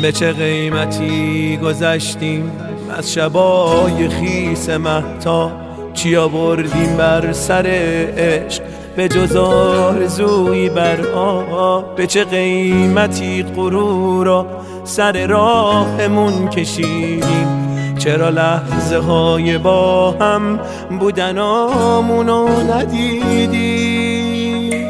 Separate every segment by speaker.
Speaker 1: به چه قیمتی گذشتیم از شبای خیس مهتاب، چیا بردیم بر سر عشق به جز آرزویی بر آب. به چه قیمتی غرورا سر راهمون کشیدیم، چرا لحظه های با هم بودنامونو ندیدیم.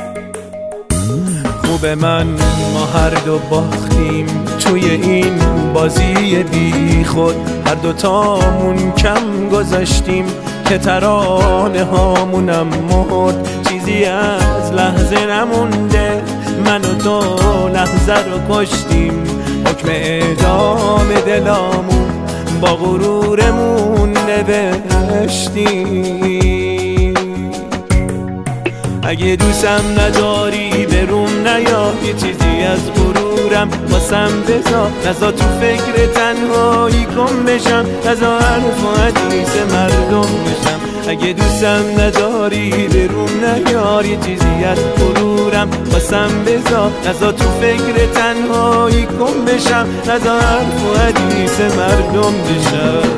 Speaker 1: خوب من ما هر دو باختیم توی این بازی بی خود، هر دوتامون کم گذاشتیم که ترانه هامونم مرد. چیزی از لحظه نمونده، من و تو لحظه رو کشتیم، حکم اعدام دلامون با غرورمون نوشتیم. اگه دوستم نداری بروم نیا، یه چیزی از غرورم واسم بذار، نزا تو فکر تنهایی گم بشم، نزا حرف و حدیث مردم بشم. اگه دوستم نداری بروم نیا، یه چیزی از غرورم واسم بذار، نزا تو فکر تنهایی گم بشم، نزا حرف و حدیث مردم بشم.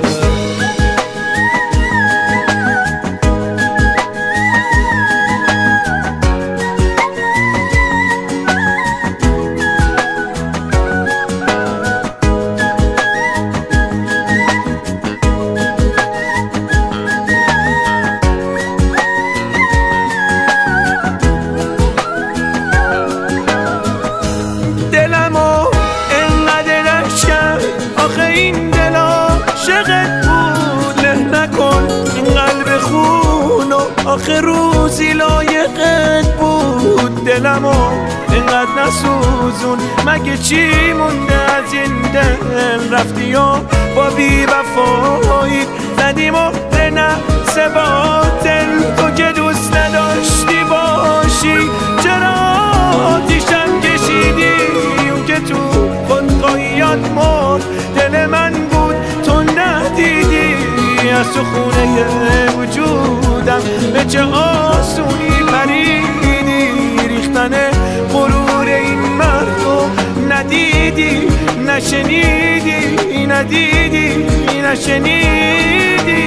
Speaker 1: این دل عاشقت بود، له نکن این قلب خون و آخه روزی لایقت بود. دلمو اینقدر نسوزون، مگه چی مونده از این دل؟ رفتی و با بی وفایی زدیم و به نفس باطل، تو که دوست نداشتی باشی چرا آتیشم کشیدی؟ اون که تو خودخواهیات مرد دل من بود تو ندیدی، از تو خونه وجودم به چه آسونی پریدی. ریختن غرور این مردم ندیدی نشنیدی، ندیدی نشنیدی.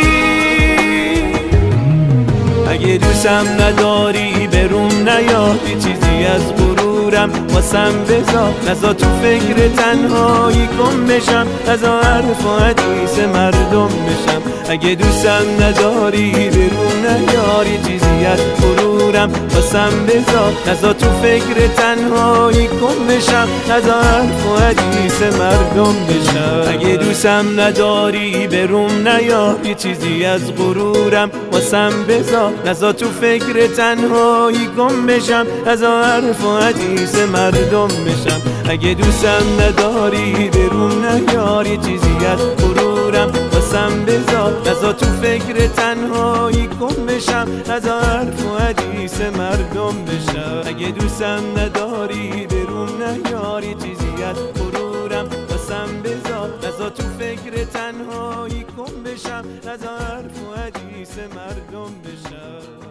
Speaker 1: اگه دوستم نداری بروم نیا، یه چیزی از غرورم واسم بذار، نزا تو فکر تنهایی گم بشم، نزا حرف و حدیث مردم بشم. اگه دوستم نداری بروم نیا، یه چیزی از غرورم واسم بذار، نزا تو فکر تنهایی گم بشم، نزا حرف و حدیث مردم بشم. اگه دوستم نداری بروم نیا، یه چیزی از غرورم واسم بذار، نزا تو فکر تنهایی گم بشم، نزا حرف و حدیث مردم بشم. اگه دوستم نداری بروم نیار، یه چیزی از غرورم واسم بذار، نزا تو فکر تنهایی گم بشم، نزا حرف و حدیث مردم بشم. اگه دوستم نداری بروم نیار، یه چیزی از غرورم واسم بذار، نزا تو فکر تنهایی گم بشم، نزا حرف و حدیث مردم بشم.